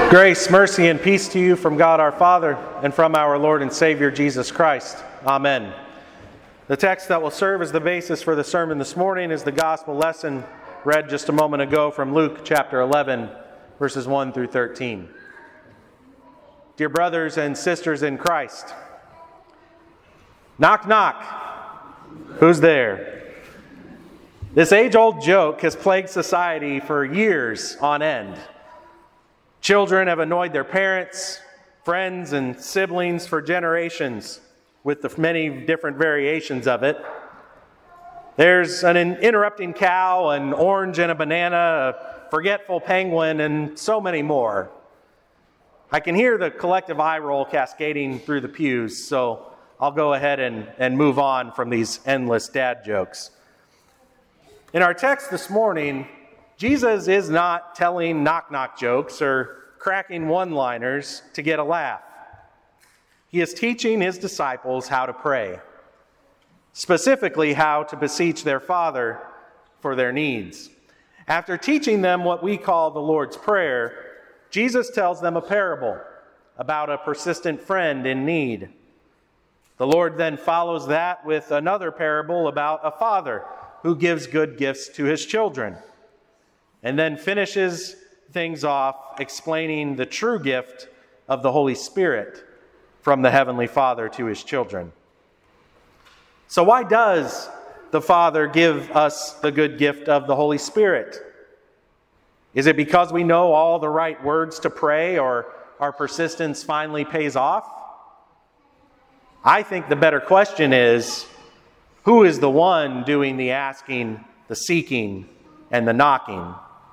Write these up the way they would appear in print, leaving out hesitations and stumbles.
Grace, mercy, and peace to you from God our Father and from our Lord and Savior Jesus Christ. Amen. The text that will serve as the basis for the sermon this morning is the gospel lesson read just a moment ago from Luke chapter 11, verses 1 through 13. Dear brothers and sisters in Christ, knock, knock. Who's there? This age-old joke has plagued society for years on end. Children have annoyed their parents, friends, and siblings for generations with the many different variations of it. There's an interrupting cow, an orange and a banana, a forgetful penguin, and so many more. I can hear the collective eye roll cascading through the pews, so I'll go ahead and move on from these endless dad jokes. In our text this morning, Jesus is not telling knock-knock jokes or cracking one-liners to get a laugh. He is teaching his disciples how to pray, specifically how to beseech their Father for their needs. After teaching them what we call the Lord's Prayer, Jesus tells them a parable about a persistent friend in need. The Lord then follows that with another parable about a father who gives good gifts to his children, and then finishes things off explaining the true gift of the Holy Spirit from the Heavenly Father to his children. So why does the Father give us the good gift of the Holy Spirit? Is it because we know all the right words to pray, or our persistence finally pays off? I think the better question is, who is the one doing the asking, the seeking, and the knocking?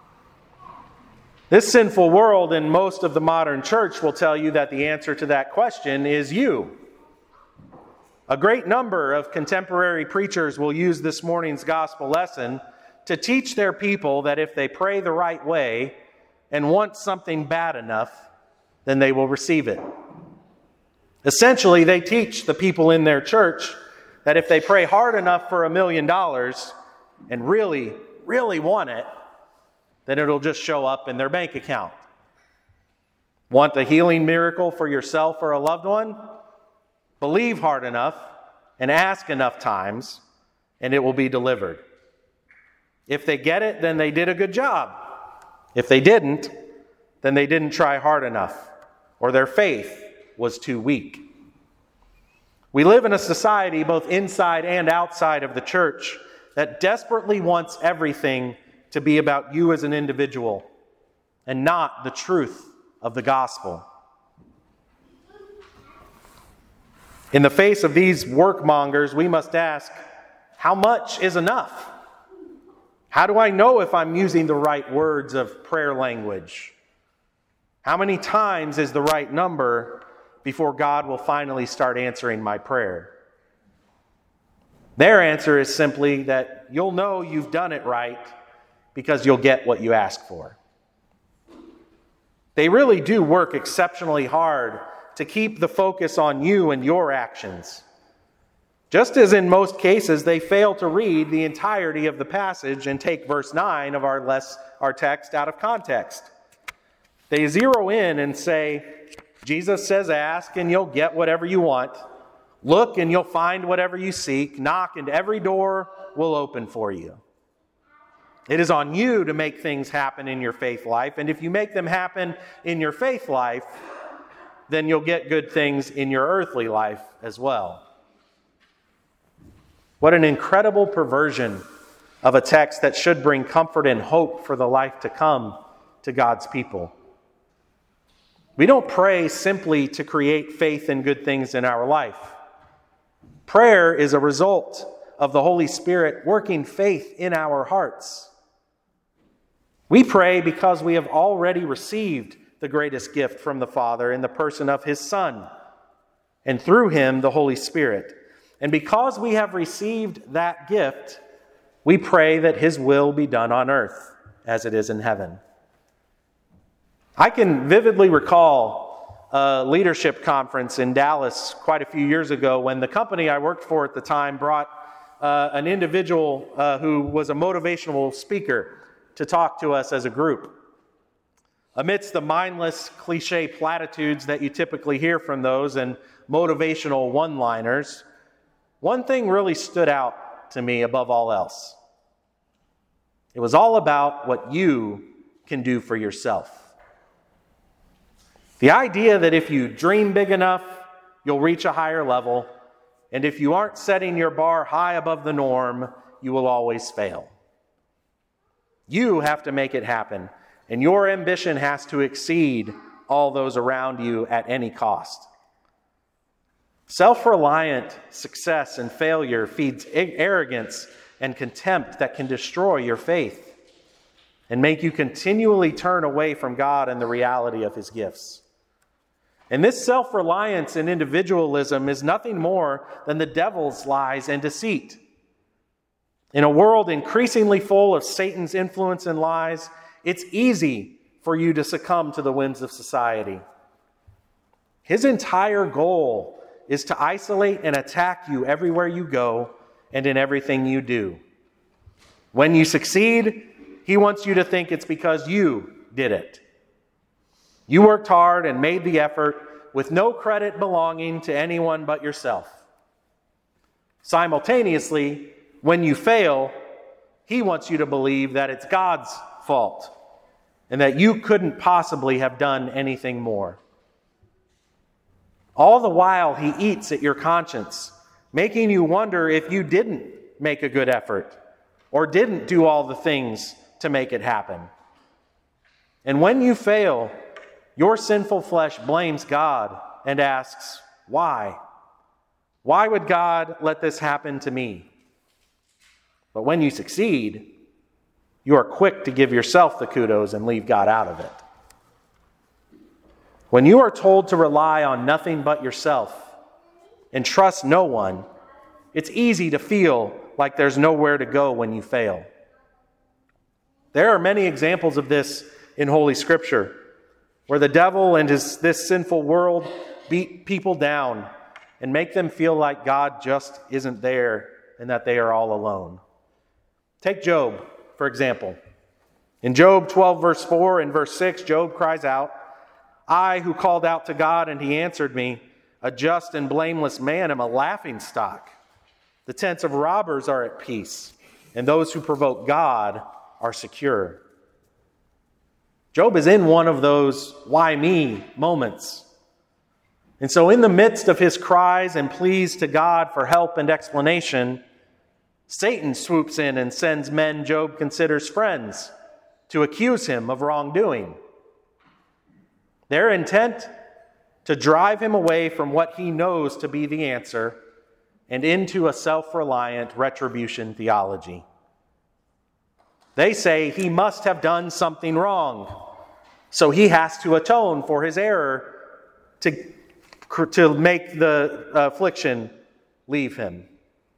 This sinful world and most of the modern church will tell you that the answer to that question is you. A great number of contemporary preachers will use this morning's gospel lesson to teach their people that if they pray the right way and want something bad enough, then they will receive it. Essentially, they teach the people in their church that if they pray hard enough for $1 million and really, really want it, then it'll just show up in their bank account. Want a healing miracle for yourself or a loved one? Believe hard enough and ask enough times, and it will be delivered. If they get it, then they did a good job. If they didn't, then they didn't try hard enough, or their faith was too weak. We live in a society, both inside and outside of the church, that desperately wants everything to be about you as an individual and not the truth of the gospel. In the face of these workmongers, we must ask, how much is enough? How do I know if I'm using the right words of prayer language? How many times is the right number before God will finally start answering my prayer? Their answer is simply that you'll know you've done it right because you'll get what you ask for. They really do work exceptionally hard to keep the focus on you and your actions. Just as in most cases, they fail to read the entirety of the passage and take verse 9 of our text out of context. They zero in and say, Jesus says ask and you'll get whatever you want. Look and you'll find whatever you seek. Knock and every door will open for you. It is on you to make things happen in your faith life. And if you make them happen in your faith life, then you'll get good things in your earthly life as well. What an incredible perversion of a text that should bring comfort and hope for the life to come to God's people. We don't pray simply to create faith and good things in our life. Prayer is a result of the Holy Spirit working faith in our hearts. We pray because we have already received the greatest gift from the Father in the person of His Son, and through Him, the Holy Spirit. And because we have received that gift, we pray that His will be done on earth as it is in heaven. I can vividly recall a leadership conference in Dallas quite a few years ago when the company I worked for at the time brought an individual who was a motivational speaker to talk to us as a group. Amidst the mindless cliche platitudes that you typically hear from those and motivational one-liners, one thing really stood out to me above all else. It was all about what you can do for yourself. The idea that if you dream big enough, you'll reach a higher level, and if you aren't setting your bar high above the norm, you will always fail. You have to make it happen, and your ambition has to exceed all those around you at any cost. Self-reliant success and failure feeds arrogance and contempt that can destroy your faith and make you continually turn away from God and the reality of His gifts. And this self-reliance and individualism is nothing more than the devil's lies and deceit. In a world increasingly full of Satan's influence and lies, it's easy for you to succumb to the winds of society. His entire goal is to isolate and attack you everywhere you go and in everything you do. When you succeed, he wants you to think it's because you did it. You worked hard and made the effort with no credit belonging to anyone but yourself. Simultaneously, when you fail, he wants you to believe that it's God's fault and that you couldn't possibly have done anything more. All the while, he eats at your conscience, making you wonder if you didn't make a good effort or didn't do all the things to make it happen. And when you fail, your sinful flesh blames God and asks, why? Why would God let this happen to me? But when you succeed, you are quick to give yourself the kudos and leave God out of it. When you are told to rely on nothing but yourself and trust no one, it's easy to feel like there's nowhere to go when you fail. There are many examples of this in Holy Scripture, where the devil and this sinful world beat people down and make them feel like God just isn't there and that they are all alone. Take Job, for example. In Job 12, verse 4 and verse 6, Job cries out, I who called out to God and he answered me, a just and blameless man am a laughingstock. The tents of robbers are at peace, and those who provoke God are secure. Job is in one of those why me moments. And so in the midst of his cries and pleas to God for help and explanation, Satan swoops in and sends men Job considers friends to accuse him of wrongdoing. Their intent to drive him away from what he knows to be the answer and into a self-reliant retribution theology. They say he must have done something wrong, so he has to atone for his error to make the affliction leave him.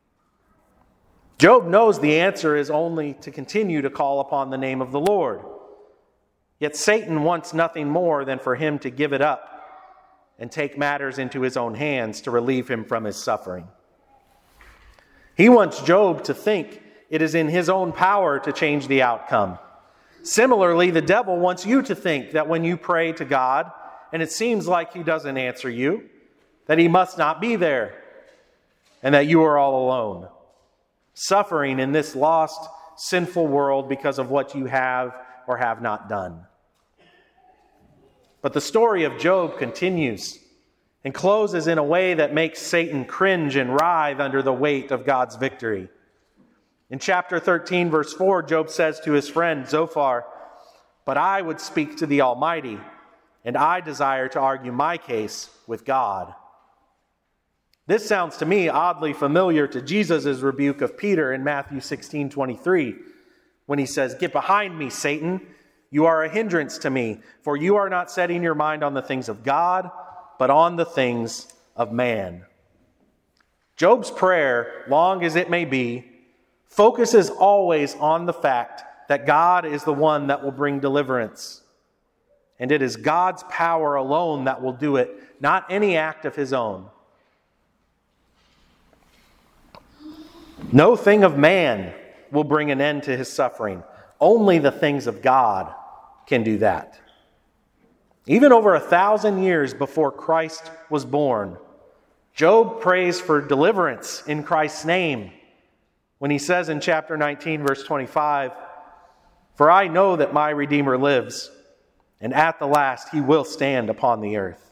Job knows the answer is only to continue to call upon the name of the Lord. Yet Satan wants nothing more than for him to give it up and take matters into his own hands to relieve him from his suffering. He wants Job to think it is in his own power to change the outcome. Similarly, the devil wants you to think that when you pray to God and it seems like he doesn't answer you, that he must not be there and that you are all alone, suffering in this lost, sinful world because of what you have or have not done. But the story of Job continues and closes in a way that makes Satan cringe and writhe under the weight of God's victory. In chapter 13, verse 4, Job says to his friend Zophar, but I would speak to the Almighty, and I desire to argue my case with God. This sounds to me oddly familiar to Jesus' rebuke of Peter in Matthew 16:23, when he says, get behind me, Satan. You are a hindrance to me, for you are not setting your mind on the things of God, but on the things of man. Job's prayer, long as it may be, focuses always on the fact that God is the one that will bring deliverance. And it is God's power alone that will do it, not any act of his own. No thing of man will bring an end to his suffering. Only the things of God can do that. Even over 1,000 years before Christ was born, Job prays for deliverance in Christ's name when he says in chapter 19, verse 25, "For I know that my Redeemer lives, and at the last he will stand upon the earth."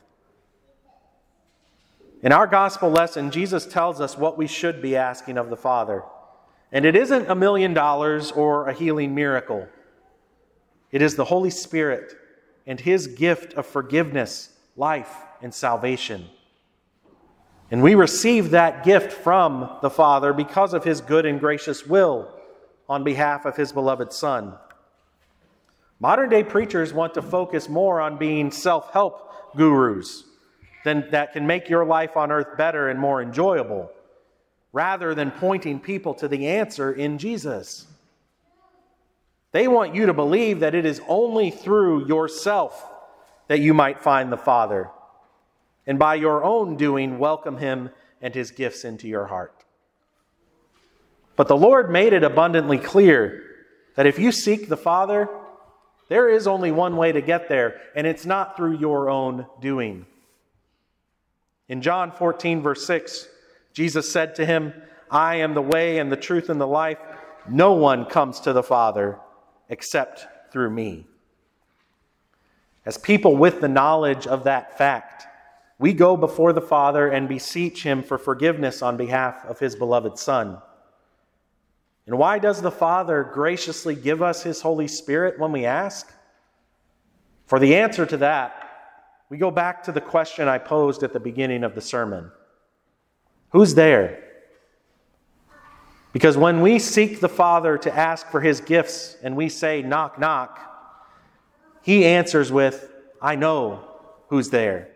In our gospel lesson, Jesus tells us what we should be asking of the Father. And it isn't $1 million or a healing miracle. It is the Holy Spirit and His gift of forgiveness, life, and salvation. And we receive that gift from the Father because of His good and gracious will on behalf of His beloved Son. Modern-day preachers want to focus more on being self-help gurus that can make your life on earth better and more enjoyable, rather than pointing people to the answer in Jesus. They want you to believe that it is only through yourself that you might find the Father, and by your own doing, welcome Him and His gifts into your heart. But the Lord made it abundantly clear that if you seek the Father, there is only one way to get there, and it's not through your own doing. In John 14, verse 6, Jesus said to him, "I am the way and the truth and the life. No one comes to the Father except through me." As people with the knowledge of that fact, we go before the Father and beseech Him for forgiveness on behalf of His beloved Son. And why does the Father graciously give us His Holy Spirit when we ask? For the answer to that, we go back to the question I posed at the beginning of the sermon. Who's there? Because when we seek the Father to ask for His gifts and we say, "Knock, knock," He answers with, "I know who's there.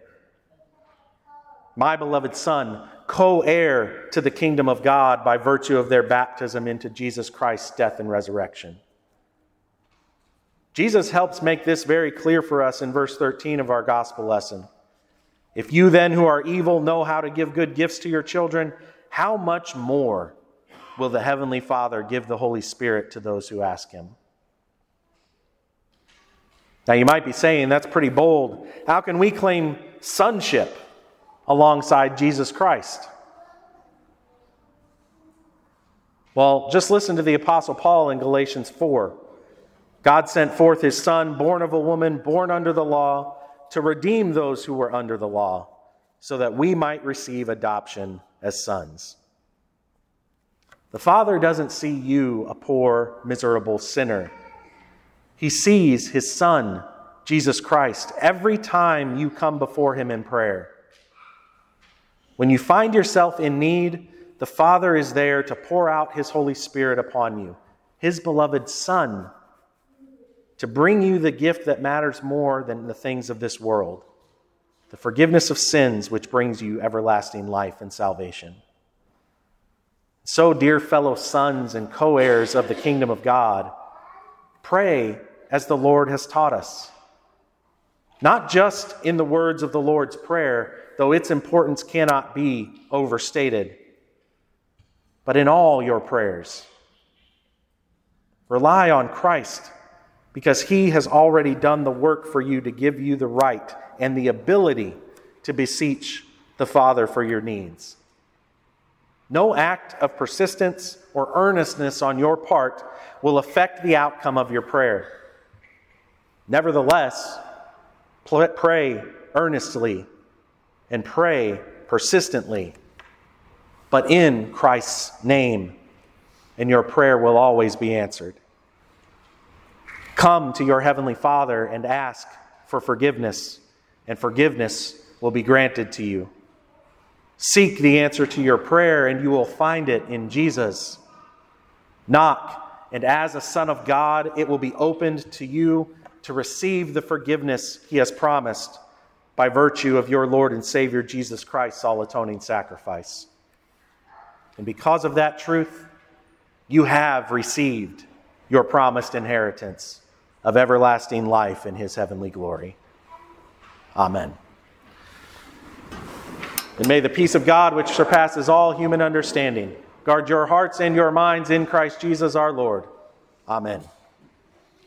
My beloved Son, co-heir to the kingdom of God by virtue of their baptism into Jesus Christ's death and resurrection." Jesus helps make this very clear for us in verse 13 of our gospel lesson. "If you then who are evil know how to give good gifts to your children, how much more will the Heavenly Father give the Holy Spirit to those who ask Him?" Now you might be saying, that's pretty bold. How can we claim sonship alongside Jesus Christ? Well, just listen to the Apostle Paul in Galatians 4. "God sent forth His Son, born of a woman, born under the law, to redeem those who were under the law, so that we might receive adoption as sons." The Father doesn't see you, a poor, miserable sinner. He sees His Son, Jesus Christ, every time you come before Him in prayer. When you find yourself in need, the Father is there to pour out His Holy Spirit upon you, His beloved Son, to bring you the gift that matters more than the things of this world, the forgiveness of sins which brings you everlasting life and salvation. So, dear fellow sons and co-heirs of the kingdom of God, pray as the Lord has taught us. Not just in the words of the Lord's Prayer, though its importance cannot be overstated, but in all your prayers. Rely on Christ, because He has already done the work for you to give you the right and the ability to beseech the Father for your needs. No act of persistence or earnestness on your part will affect the outcome of your prayer. Nevertheless, pray earnestly and pray persistently, but in Christ's name, and your prayer will always be answered. Come to your Heavenly Father and ask for forgiveness, and forgiveness will be granted to you. Seek the answer to your prayer, and you will find it in Jesus. Knock, and as a son of God, it will be opened to you to receive the forgiveness He has promised by virtue of your Lord and Savior Jesus Christ's all-atoning sacrifice. And because of that truth, you have received your promised inheritance of everlasting life in His heavenly glory. Amen. And may the peace of God, which surpasses all human understanding, guard your hearts and your minds in Christ Jesus our Lord. Amen.